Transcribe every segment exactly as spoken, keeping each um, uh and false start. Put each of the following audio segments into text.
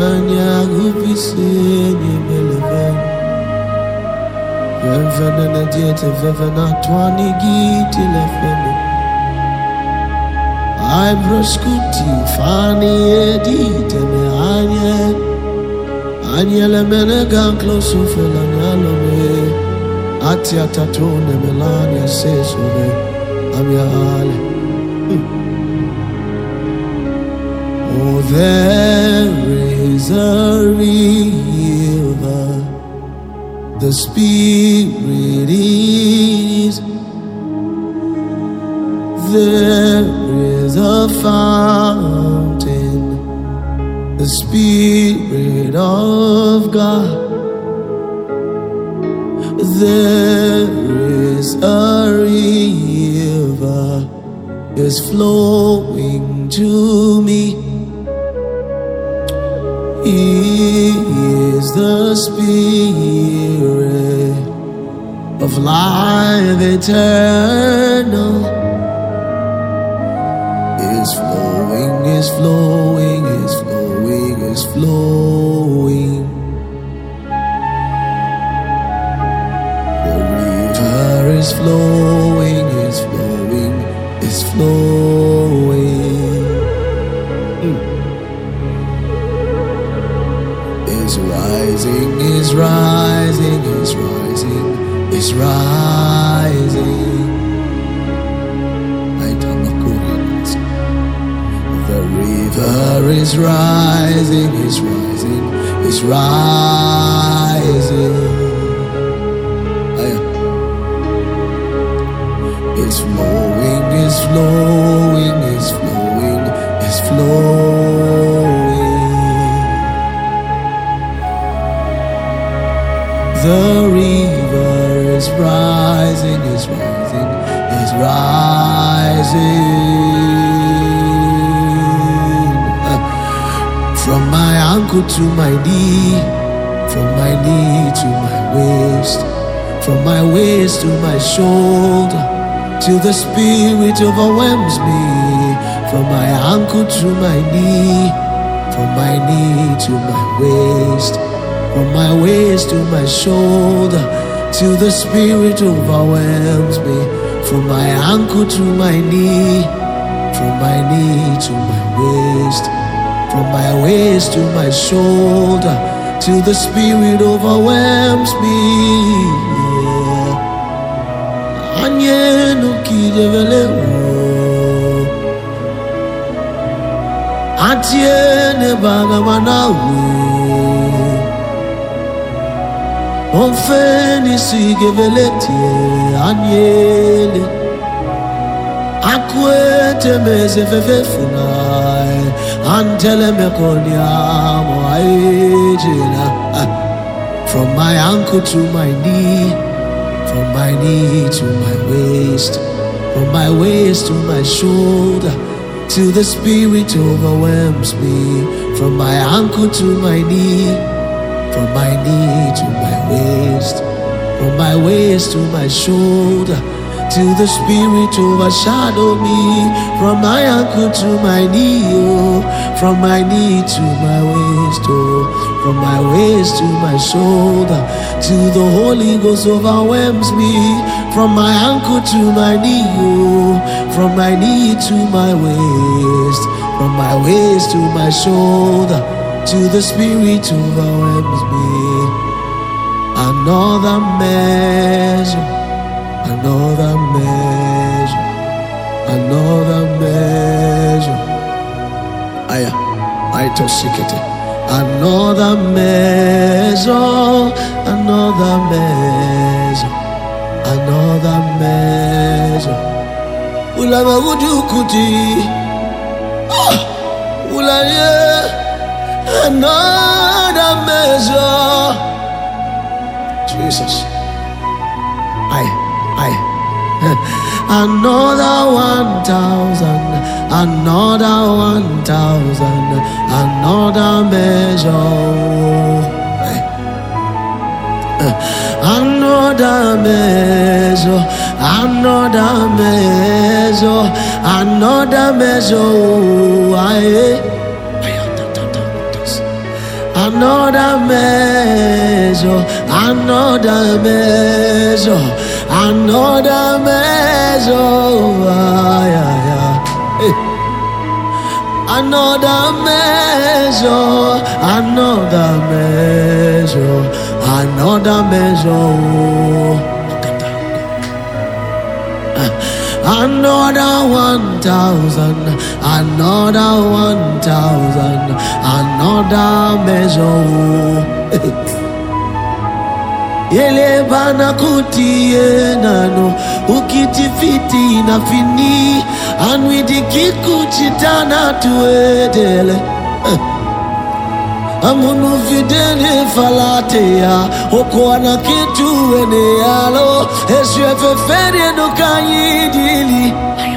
anya gupiseni beleven. Vevena diete vevena twani giti lefeme. I broscuti fani edite me anye. Anye le menega closo felanyalo me. Atia tatone melania sesove. Amiale. Oh, there is a river, the Spirit is. There is a fountain, the Spirit of God. There is a river, is flowing to me. He is the Spirit of life eternal. Is flowing, is flowing, is flowing, is flowing. The river is flowing, is flowing, is flowing. Mm. Is rising, is rising, is rising, is rising. The river is rising, is rising, is rising. It's flowing, is flowing, is flowing, is flowing. The river is rising, is rising, is rising. From my ankle to my knee, from my knee to my waist, from my waist to my shoulder, till the Spirit overwhelms me. From my ankle to my knee, from my knee to my waist, from my waist to my shoulder, till the Spirit overwhelms me. From my ankle to my knee, from my knee to my waist, from my waist to my shoulder, till the Spirit overwhelms me. Anye no kijevele o, atie ne baga manawe, onfeni sigevele tie anyele, akwete meze fefe funai. Antele me konyamo aijina. From my ankle to my knee, from my knee to my waist, from my waist to my shoulder, till the Spirit overwhelms me. From my ankle to my knee, from my knee to my waist, from my waist to my shoulder, till the Spirit overshadow me. From my ankle to my knee, oh, from my knee to my waist, oh, from my waist to my shoulder, till the Holy Ghost overwhelms me. From my ankle to my knee, oh, from my knee to my waist, from my waist to my shoulder, till the Spirit overwhelms me. Another measure, another measure, another measure. Aya, I tossed it. Another measure, another measure, another measure. Ulama ujukuti, ulaya, another measure. Jesus, I, I. Another one thousand, another one thousand, another measure. Another measure, another measure, another measure. another measure, another measure, another measure. Ah, yeah, yeah. Hey. Another measure, another measure, another measure. Another one thousand, another one thousand, another measure. Yele bana kutie nano ukitifiti na fini anwidi kikuchitana tuedele amunu fidele falatea okwana kitu ene yalo eswefe fere no kanyidili.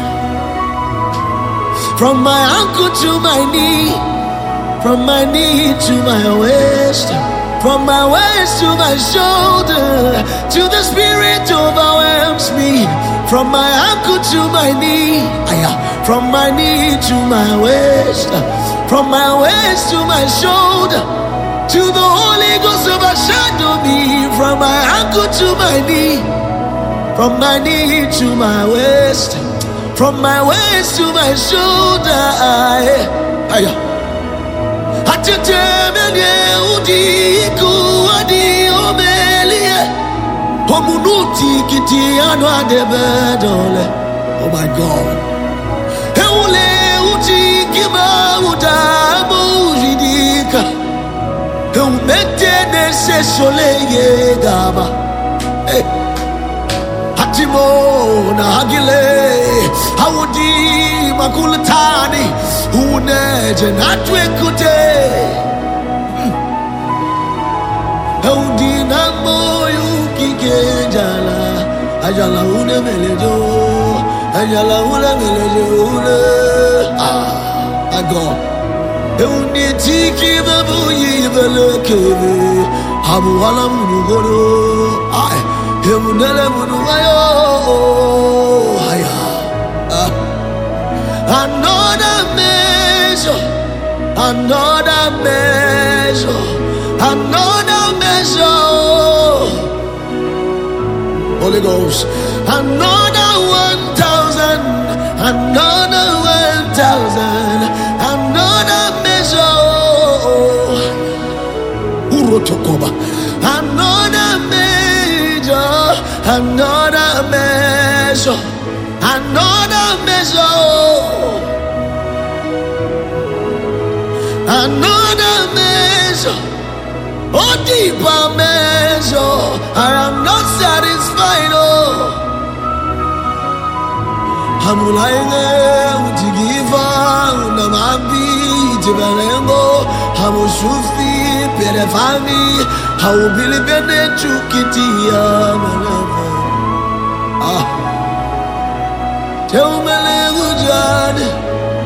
From my ankle to my knee, from my knee to my waist, from my waist to my shoulder, to the spirit overwhelms me. From my ankle to my knee, from my knee to my waist, from my waist to my shoulder, to the Holy Ghost overshadow me. From my ankle to my knee, from my knee to my waist, from my waist to my shoulder. Atetemene udi kuadi omelie Omunuti kiti anwa debedole. Oh my God. Eule uti kima utamu jidika Eumete se soleye gaba. Hey. Hatimo na hagile Hawudi makultani Uneje natwe kute Hawudi na moyu kikejala Ajala une melejo Ajala une melejo une. Ah, my God. Hawudi tiki babu yivele keve Habu wala munugoro. Ay Hemunele munuwayo. Haya. Ah. Another measure, another measure, another measure. Holy Ghost, another one thousand, another one thousand, another measure. Urotokoba, another measure, another measure, another measure. Another measure, oh deeper measure. I am not satisfied. Oh, I'm lying to give up. I'm happy to belengo. I'm sufi perefami. I will believe in the true kitty. Ah, tell me the good.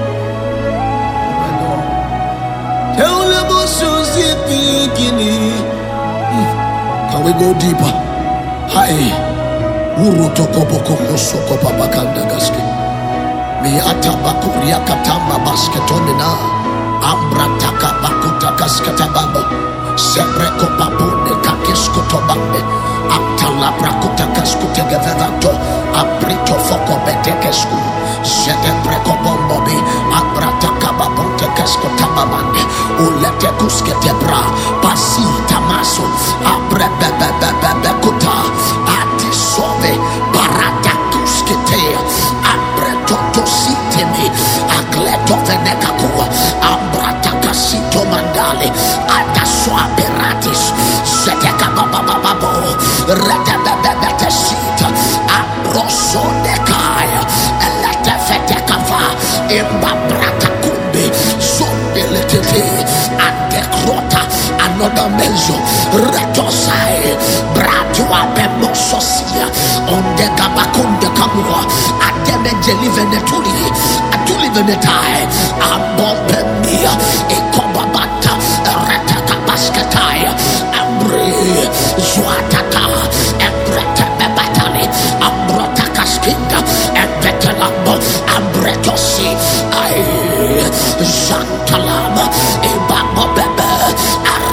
Can we go deeper? Hi. Urotoko boko mosoko babakanda gaske. Mi atabakuria katamba basketomina. Ambra taka bakuta kaskatabamba. Sebreko babune kakesko tobambe. Atala brakuta kaskute gevevanto. Abrito foko betekesku. Zete breko bombobi. Abrata kababonte kasko tabamande. Ulete kuskete bra. Pasi tamaso. Abrebebebebebe kuta. Atisove. Barata kuskete. Abretoto sitemi. Agleto venekakua. Ambrata kasito mandale. Ataswa beratis. Zete kababababo. Redebebebete sita. Ambroso dekaya. Elete fete kava. Imbabrata kumbi. Zondeletete. Adekrota. Another measure. Retosai. Bratua bemososia. Onde gabakunde kamua. Ademe jeliveneturi. Atulivenetai. Abombemia. Ekobabata. Retaka basketai. Ambre. Zuatata. Embrete bebatali. Ambrota kaskinda. Embetelambo. Ambretosi. Ay. Zantalama. Ibabo bebe.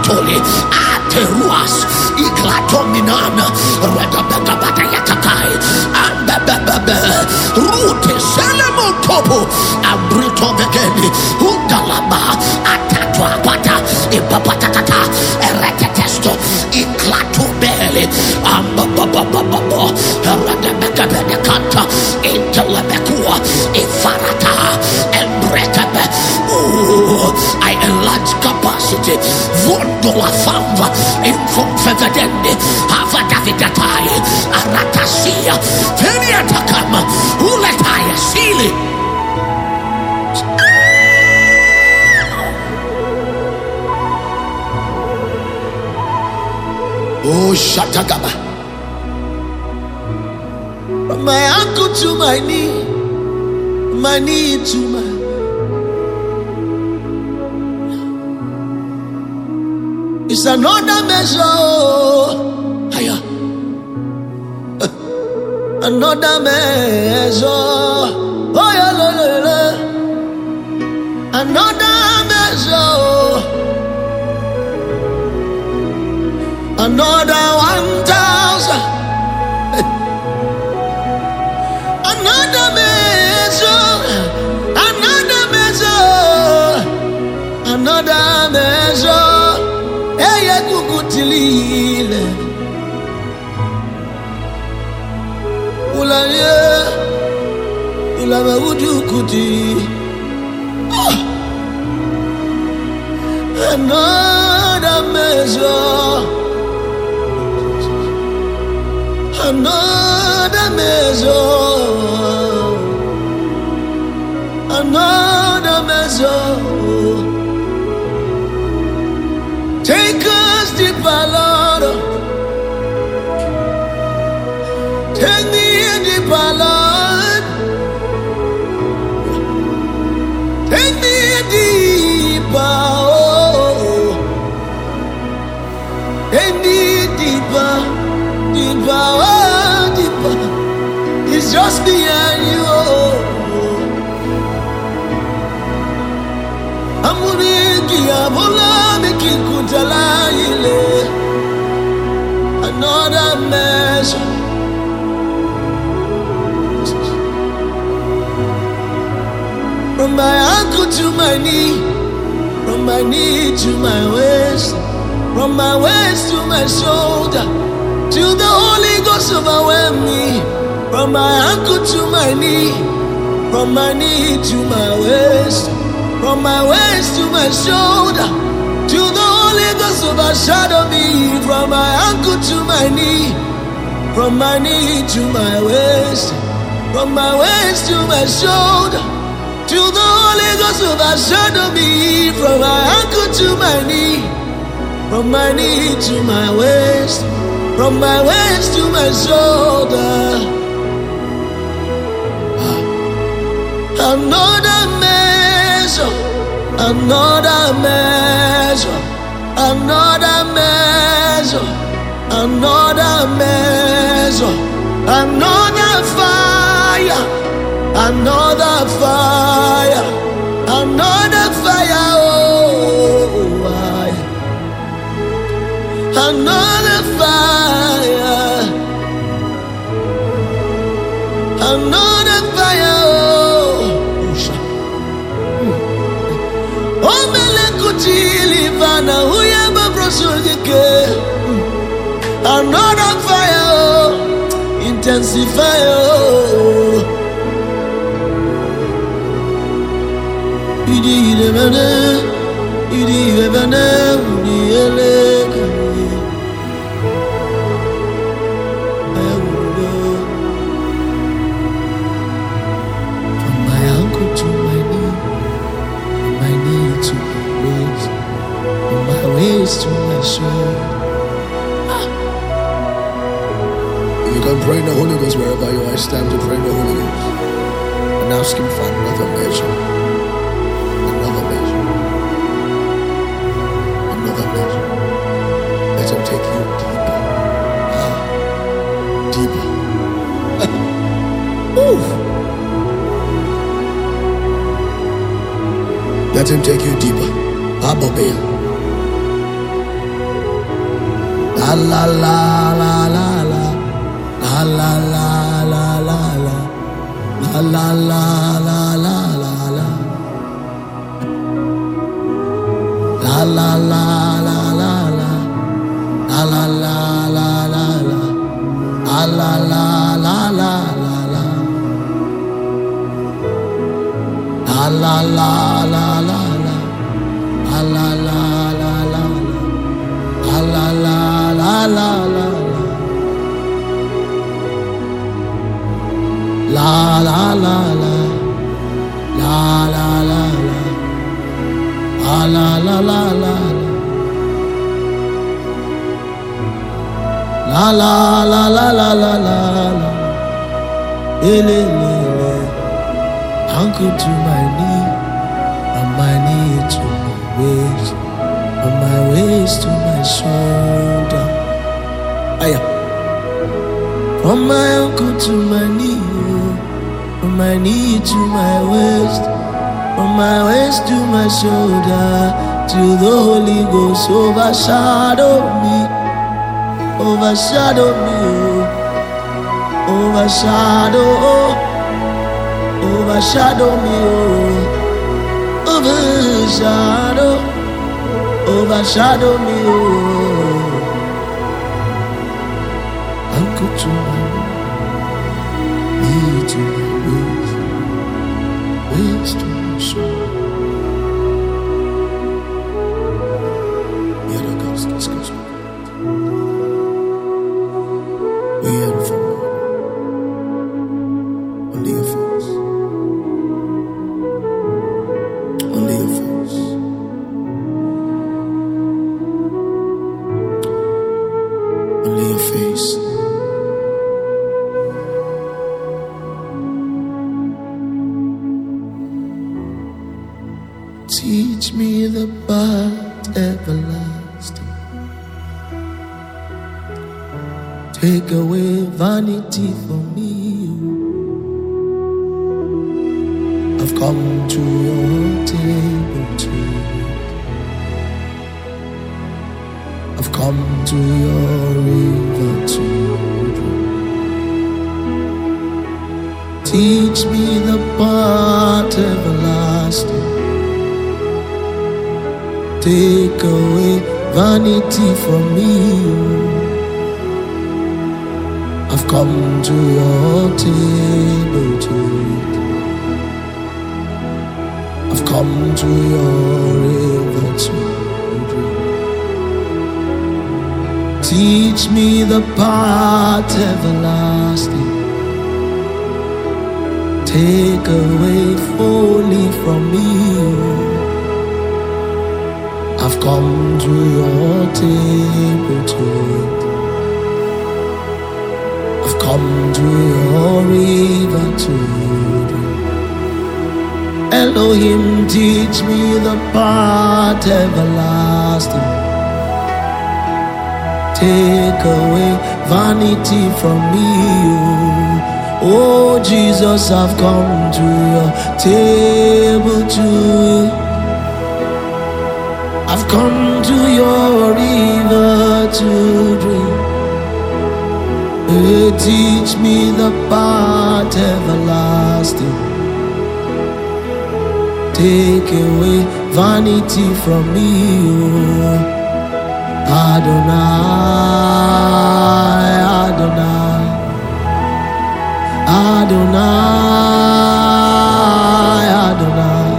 Atoli, Ateruas, Iglatominana, Redabagabata Yatakai, Ambababa, Rute Salamo Topo, Abrito Vegeni, Undalaba, Atatwa Pata, Ipapatata, Eretetesto, Iklatubele, Ambabababa, Eredabagabata, Intelebekua, Ifarata, Embrekebe. I enlarge capacity. Vondola famba inconfevedende avadavidatai aratasia teniatakama uletaya sili. Oh Shatagaba. From my ankle to my knee, my knee to my it's another measure. Higher. Another measure. Oh, yeah, la, la, la. Another measure. Another one thousand. Another measure. Another measure. Another measure. Eye kukutilile Ulaye Ulama udukuti oh. Another measure Another measure Another measure. Take us deeper, Lord. Take me deeper, Lord. Take me deeper, oh. Take me deeper, deeper, oh, deeper. It's just me and you, oh. Amuriki abola meki kutala ile. Another measure. From my ankle to my knee, from my knee to my waist, from my waist to my shoulder, till the Holy Ghost overwhelm me. From my ankle to my knee, from my knee to my waist, from my waist to my shoulder, till the Holy Ghost overshadow me. From my ankle to my knee, from my knee to my waist, from my waist to my shoulder, till the Holy Ghost overshadow me. From my ankle to my knee, from my knee to my waist, from my waist to my shoulder. Another measure, another measure, another measure, another measure, another fire, another fire, another fire, oh, fire. Another fire, another fire, oh. Oh, melekutili vana huyaba brosogeke. Another fire, oh, intensify, oh. Idi idevane, idi idevane, idi eleke. From my ankle to my knee, from my knee to my waist, from my waist to my shoulder. You can pray in the Holy Ghost wherever you are. It's time to pray in the Holy Ghost and ask Him for another measure, another measure, another measure. Let Him take you deeper, ah, deeper. Ooh. Let Him take you deeper. Abobea. la la la la la, la la la la la la, la la la la la la la, la la la la la la, la la la la la la, la la la la la la la, la la la la la la, la la la la la, la la la la la la, la la la la, la la la la, la la la la la, la la la la la la la, ele ele, ankle to my knee, from my knee to my waist, from my waist to my shoulder. Aya. From my ankle to my knee, from my knee to my waist, from my waist to my shoulder, till the Holy Ghost overshadow me, overshadow me, oh, overshadow, oh, overshadow me, oh, overshadow, overshadow me, oh, ankle to my knee to my waist, waist to my shoulder. Yeah, that goes, goes, goes. We are from only your face, only your face, only your face. Teach me the path everlasting. Take away vanity from me. I've come to your table to eat. I've come to your river to drink. Teach me the path everlasting. Take away vanity from me. I've come to your table to eat. I've come to your river to drink. Teach me the path everlasting. Take away folly from me. I've come to your table to eat. I've come to your river to drink. Elohim, teach me the path everlasting. Take away vanity from me. Oh Jesus, I've come to your table to eat. I've come to your river to drink. Hey, teach me the path everlasting. Take away vanity from me, oh. Adonai, Adonai, Adonai, Adonai,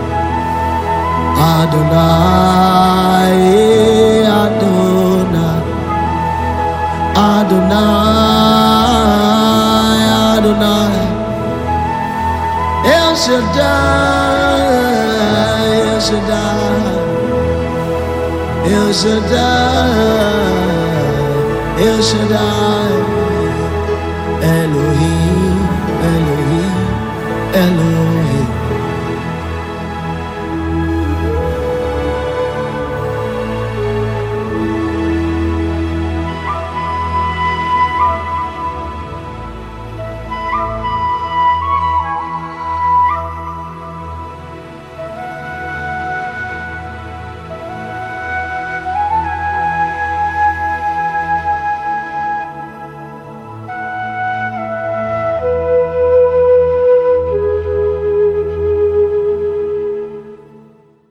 Adonai, Adonai, Adonai, Adonai, El Shaddai, El Shaddai, El Shaddai, El Shaddai, Elohim, Elohim, Elohim.